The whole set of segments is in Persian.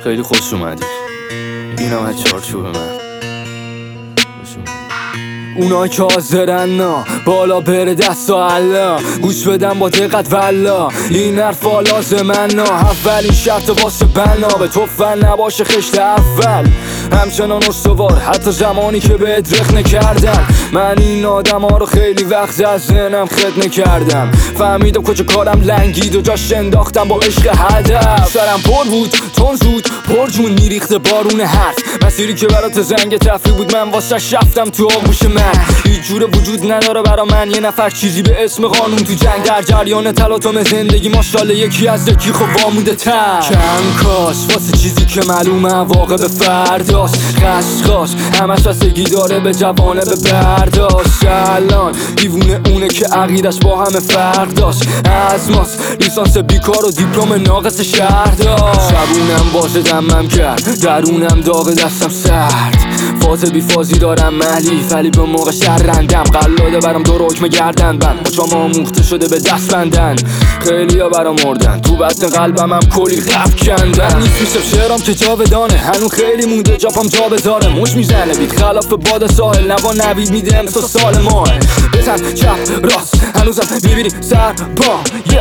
خیلی خوش اومدی. اینم از چارچوب من. اونا که حاضرن نا بالا بره دست و علا گوش بدن با دقت والا این حرفا لازمن نا اولین شرط واسه بنا به تو فن نباشه خشت اول همچنان استوار حتی زمانی که بهت رخ نکردم. من این آدم ها رو خیلی وقت از ذهنم خط نکردم. فهمیدم کجا کارم لنگید و جاش انداختم با عشق هدف. سرم پر بود تون زود پر جون میریخته بارون حرف. مسیری که برات زنگ تفریح بود من واسه رفتم تو آغوش من. هیچ جور وجود نداره برا من یه نفر چیزی به اسم قانون تو جنگ. در جریان تلاطم زندگی ماشاءالله یکی از یکی خب وامونده تر کم کاش واسه چیزی که معلومه واقع به فرداست. خشخاش همش بستگی داره به جوانه به برداشت. الان دیوونه اونه که عقیدش با همه فرق داشت. از ماست لیسانس بیکار و دیپلم ناقص شهر داشت. شبونم باشه دمم کرد درونم داغ دستم سرد. فاز بی فازی دارم ملیف ولی به موقع شرندم. قلاده برام دور حکم گردن بند مچام آموخته شده به دست بندن. خیلی ها برام مردن تو بطن قلبم هم کلی غف کندن. نیست میشم شعرام که جاودانه هنو خیلی مونده جاپام جا بذاره. مش میزنه بیت خلاف باد ساحل نوا نوید میده امسا سال ماه. بزن چپ راست هنوزم میبینی سر با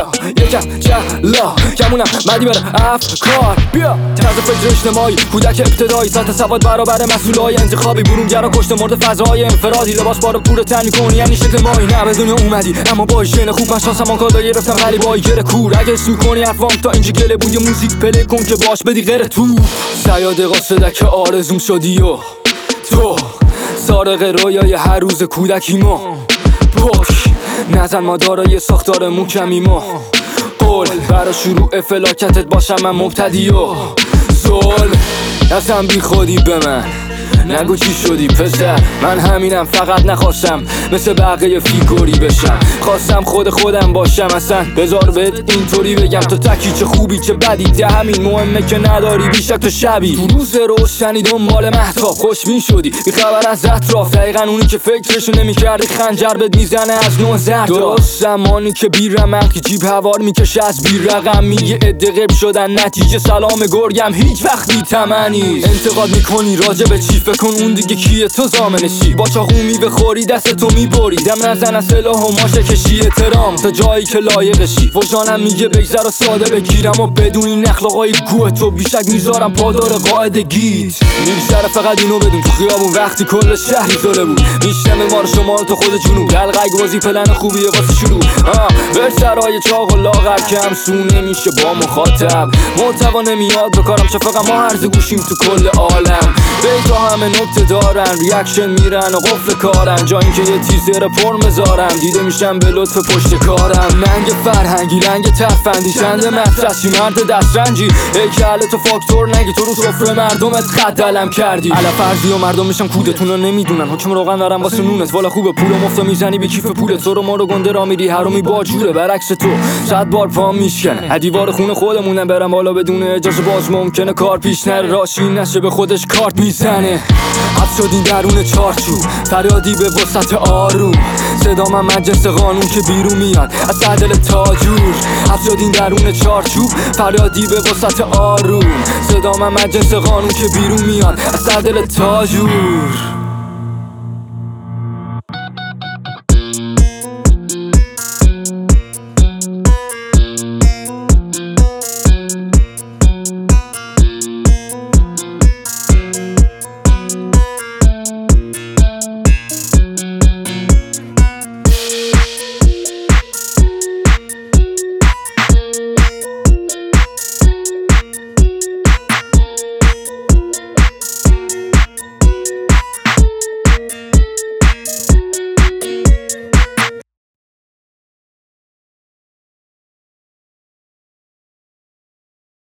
یکم جلا کمونم مدی بره افکار. بیا طرز فکر اجتماعی کودک ابتدایی سطح سواد برابر مسئولای انتخابی. برونگرا کشته مرد فضای انفرادی. لباس بارو پور تن میکنی یعنی شکل مایی. نه به دنیا اومدی اما با ایشن خوب من شانسم کالا گرفتم غریبایی گره کور. اگه اسم میکنی حرفام تا اینجا گله بود یه موزیک پلی کن که باش بدی غیر تو. سیاد قاصده که آرزوم شدی و تو سارق رویای هر روز کودکی ما. پاک نزن ما دارای ساختار محکمی ما. قول برا شروع فلاکتت باشم من مبتدی و زول نزن بی خودی به من نگو چی شدی پسر. من همینم فقط نخواستم مثل بقیه فیگوری بشم. خواستم خودم باشم اصلا بذار بهت اینطوری بگم تو تکی چه خوبی چه بدی. ده همین مهمه که نداری بیشک تو شبی. تو روز روشنی دنبال مهتاب خوشبین شدی بی خبر از اطراف. دقیقا اونی که فکرشو نمی‌کردی خنجر بهت میزنه از نوع زرد. درست زمانی که بیرمق جیب هوار میکشه از بی رقم. میگه عده غیب شدن نتیجه سلام گرگم هیچ وقت بی تمنی. انتقاد میکنی راجع به چی فکر کن اون دیگه کیه تو زامنشی. با چاقو میبخوری دست تو میبری. دم نزن از سلاح و ماشه کشی احترام تا جایی که لایقشی. وجانم میگه بگذر و ساده بگیرم و بدون این اخلاقای گوه تو بیشک میذارم پادار قاعدگیت. میگذره فقط اینو بدون تو خیابون وقتی کل شهری زله بود. میشنم ما رو شما تو خود جنوب دلقای گوازی پلن خوبیه واسه شروع. برسرای چاق و لاغر کم سونه میشه با مخاطب. محتوا نمیاد بکارم چه فقط ما هرز گوشیم تو کل عالم. بیتا همه نکته دارن ریاکشن میرن و قفل کارن. جا اینکه یه تیزر پر مزارم دیده میشم به لطف پشت کارم. ننگ فرهنگی لنگ تفندی شنده مدرسی مرد دسترنجی. هیکل تو فاکتور نگی تو رو سفره مردمت خط علم کردی. علا فرضی و مردم میشن کودتون رو نمیدونن حکم روغن دارم واسه نونت. والا خوبه پول مفت میزنی به کیف پولت. تو رو ما رو گنده را میری حرومی با جوره برعکس تو 100 بار پام میشکنه. دیوار خونه خودمونم برم بالا بدون اجازه باز ممکنه کار پیش نره. راشی نشه به خودش کارت میزنه. حبس شدین درون چارچوب فریادی به وسط آروم. صدا من مجلس قانون که بیرون میاد از دل تاجور. حبس شدین درون چارچوب فریادی به وسط آروم. صدا من مجلس قانون که بیرون میاد از دل تاجور.